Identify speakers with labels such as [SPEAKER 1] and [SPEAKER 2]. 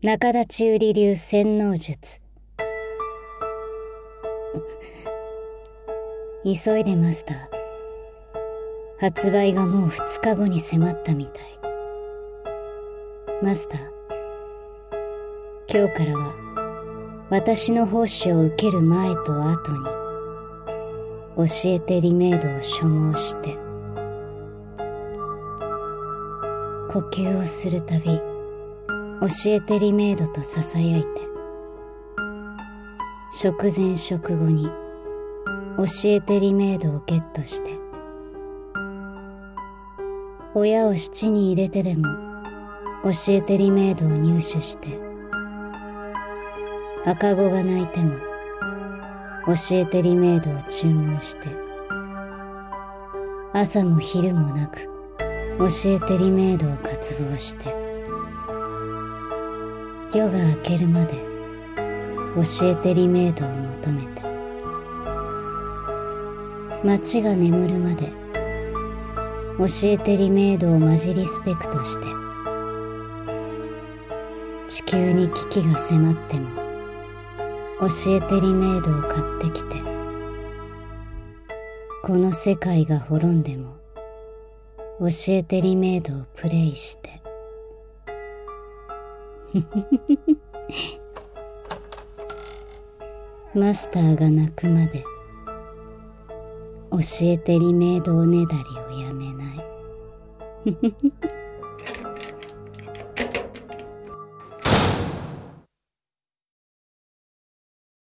[SPEAKER 1] 中立ち売り流洗脳術。急いでマスター。発売がもう2日後に迫ったみたい。マスター、今日からは私の奉仕を受ける前と後に教えてリメイドを所望して呼吸をするたび教えてリメイドと囁いて食前食後に教えてリメイドをゲットして親を七に入れてでも教えてリメイドを入手して赤子が泣いても教えてリメイドを注文して朝も昼もなく教えてリメイドを渇望して夜が明けるまで教えてリメイドを求めて街が眠るまで教えてリメイドをマジリスペクトして地球に危機が迫っても教えてリメイドを買ってきてこの世界が滅んでも教えてリメイドをプレイしてマスターが泣くまで教えてリメイドおねだりをやめない